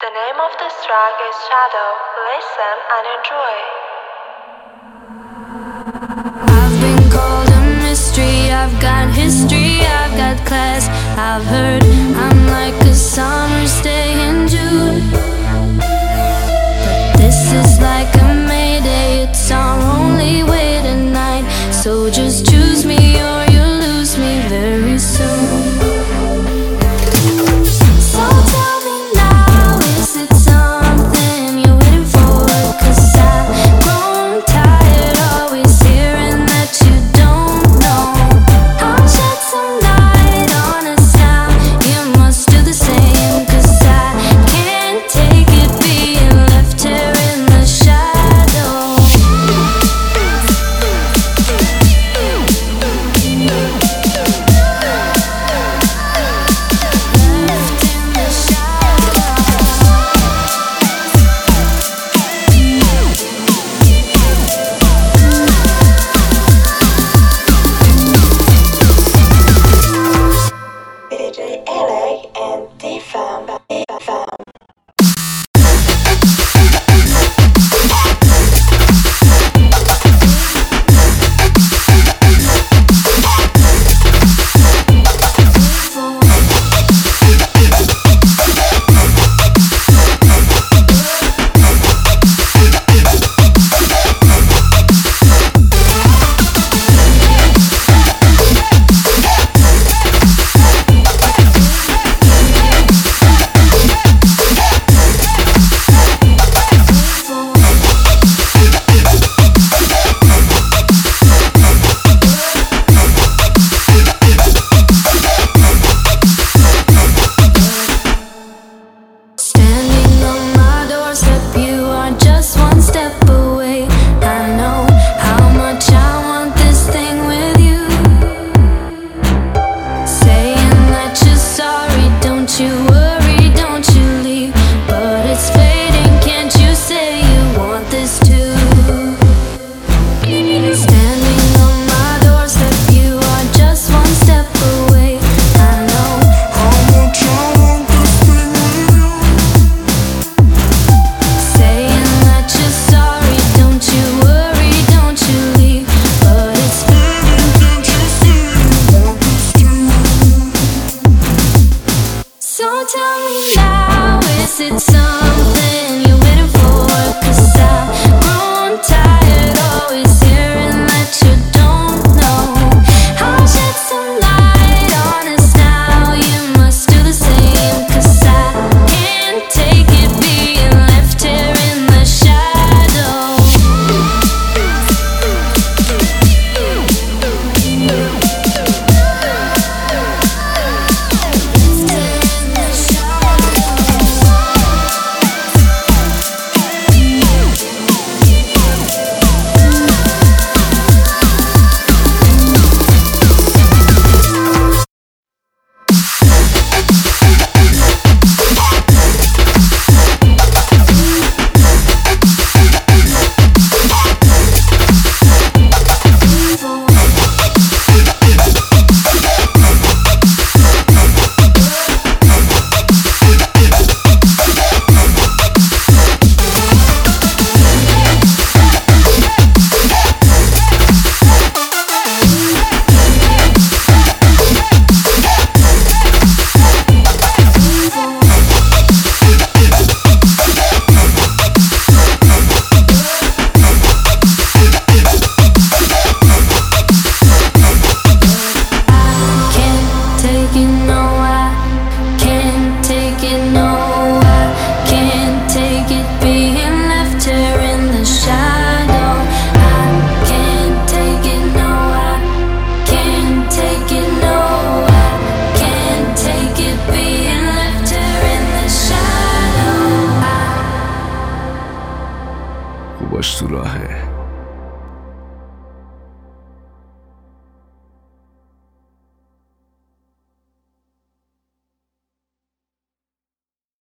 The name of this track is Shadow. Listen and enjoy. I've been called a mystery, I've got history, I've got class. I've heard I'm like a summer's day in June, but this is like a Mayday, it's our only way tonight. So just choose me or you'll lose me very soon. So tell me now, is it something you're waiting for? 'Cause I've grown tired always hearing that you don't know. I'll shed some light on us now, you must do the same. 'Cause I can't take it being left here in the shadow. Left in the shadow. DJ LA and D-Fam. Standing on my doorstep, you are just one step away. I know how much I want this thing with you. Saying that you're sorry, don't you worry, don't you leave. But it's fading, can't you say you want this too? Standing on my doorstep, you are just one step away. I know how much I want this thing with you. Saying that you're sorry, don't you worry, don't you leave. But it's fading, can't you see you want this too? So tell me now, is it something you're waiting for? 'Cause I've grown tired always hearing that you don't know. I'll shed some light on us now, you must do the same. 'Cause I can't take it being left here in the shadow. In the can't take it, no, I can't take it, no, I can't take it being left here in the shadow. I can't take it, no, I can't take it, no, I can't take it being left here in the shadow. वो बस सुरा है